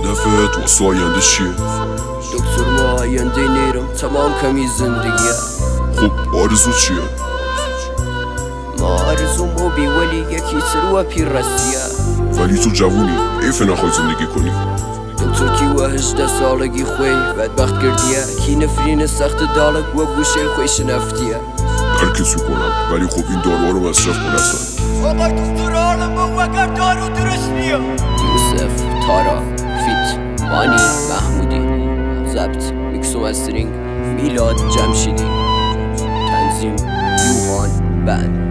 هدفت واسه آینده چیه؟ دکتر ما آینده نیرم تمام کمی زندگیه. خب آرزو چیه؟ ما آرزو موبی ولی یکی تر و پیرستیه. ولی تو جوونی ایفه نخوای زندگی کنی. دکتر کی و 18 سالگی خوی بدبخت کردیه. کی نفرین سخت دالک و گوشه خویش نفتیه. درکتو کنم ولی خب این داروها رو مصرف کن اصلا. آقای دکتر عالم و اگر دارو درست نیه. یوسف، تارا، فیت، مانی، محمودی. ضبط، میکس و مسترینگ میلاد جمشیدی. تنظیم یوهان بند.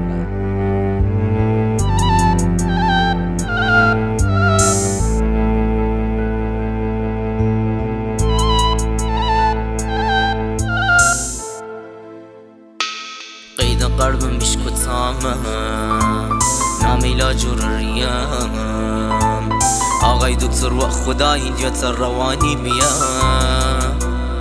قيد قلب مش كتامم نامي لا جور الريام آقای دکتر و خدایی دیت روانی بیام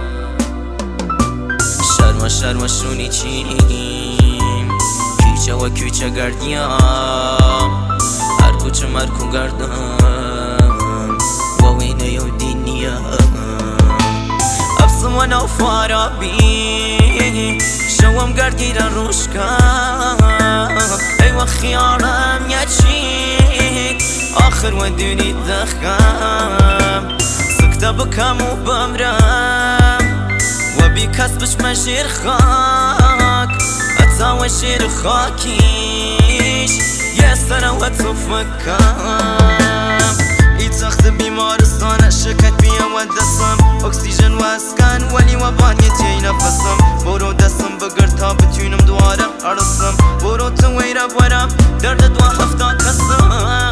شرم شونی چیم کیچه و کیچه گردیم هر کوچه مرکو گردم و وینه یو دینیم افسم و نوفارا بی شوام گردگیرن روشکم ای و خیالم یه چی آخر و دونی دخم سکته بکم و بمرم و بی کسبش مشیر خاک اتا و شیر خاکیش یه سنه و تو فکم ای تخت بیمارستان شکت بیم و دستم اکسیژن و اسکن ولی و بانیتی نفسم برو دستم بگر تا بتونم دواره ارسم برو تو ویره برم درد دو هفته کسم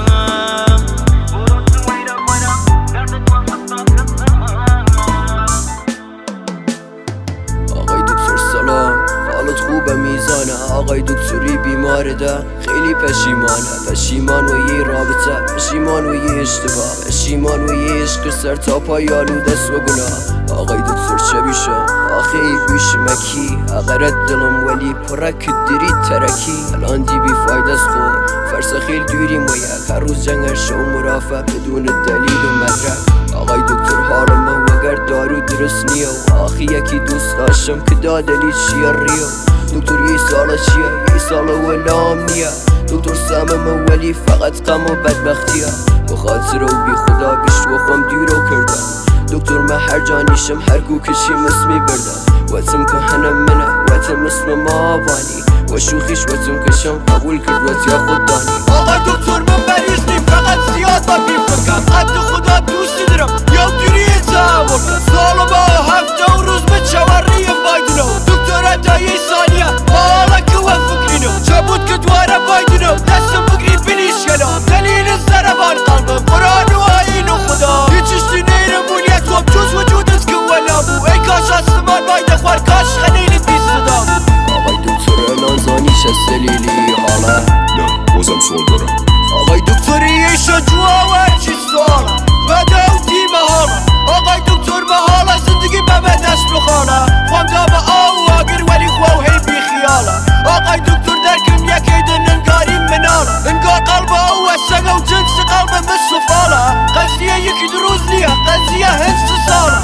آقای دکتر سلام حالت خوبه میزانه. آقای دکتری بیماره ده خیلی پشیمان و یه رابطه پشیمان و یه اشتباه پشیمان و یه عشق سر تا پای آلوده است و گناه. آقای دکتر چه بیشه آخه ای بیشه مکی اقرد دلم ولی پرک دری ترکی الان دی بی فایده است خور فرس خیل دوری مویه هر روز جنگ شو مرافع بدون دلیل و مدرک. آقای دکتر حالم وگر دارو درست نیه و آخی یکی دوست داشتم که دادلی چیه ریو. دکتر یه ساله چیه یه ساله و نام نیه. دکتر سمم ولی فقط غم و بدبختیه بخاطر و بی خدا بش و خم دیرو کردم. دکتر من هر جانیشم هر گو کشیم اسمی بردم وطم که هنم منه وطم اسم ما بانی و شوخیش وطم کشم قبول کرد وطیا خود دانی. آقای دکتر من مریض نیم فقط زیاد و بیفکم قد خدا دوست دارم یا دوری تعامل سالم با هفته و روز به چوری بایدنو دکتر حتی یه ثانیه حالا که و فکرینو چه بود که دواره بایدنو دستم بگری بلیش کنم دلیل زربان قلبم قرآن و آیین و خدا هیچ اشتی نیرمون یک خوب جز وجودت که ولابو ای کاش آسمان بایده خوار کاش خلیل بی صدا. آقای دکتر الان زانیش از دلیلی حالا نه بازم سوال دارم. آقای دکتر یه شجوع و هرچی سواله بده و تیم حالا. آقای دکتر به حالا زندگی به دست بخانه خوانده به آو آگر ولی خواه هی بی خیاله. آقای دکتر درکم یکی دن انگاری مناله انگار قلب او سگه و جنس قلب مصفاله قضیه یکی دروز نیه قضیه هنس ساله.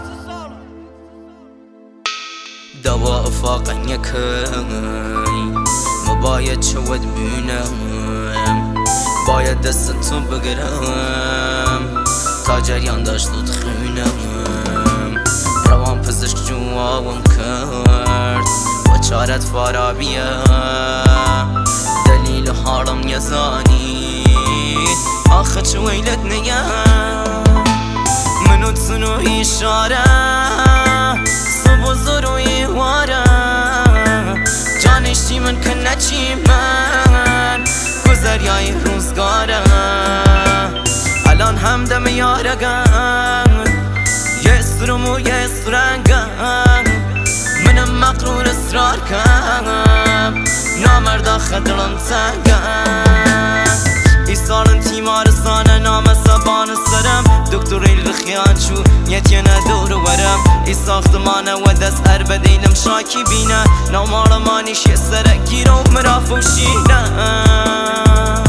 دوا افاقا یکی مباید شود بینم باید دستتو بگرم تا جریان داشت و تخونم روان پزشک جوابم کرد و چارت فارابیه دلیل حالم یزانی آخه چه ویلت نگم منو تنو اشاره صبح و ضروی واره جانشتی من که نچی من گذریای روزگاره الان همدم یارگم یه سرم و یه سرنگم منم مقرور اصرار کم نامردا خدلم تنگم ای سالن تیمارستانه نام سبان سرم دکتر ایل خیان شو یه ندور ورم ای ساختمانه و دست هر بدیلم شاکی بینه نامارمانیش یه سرکی رو مرافوشینه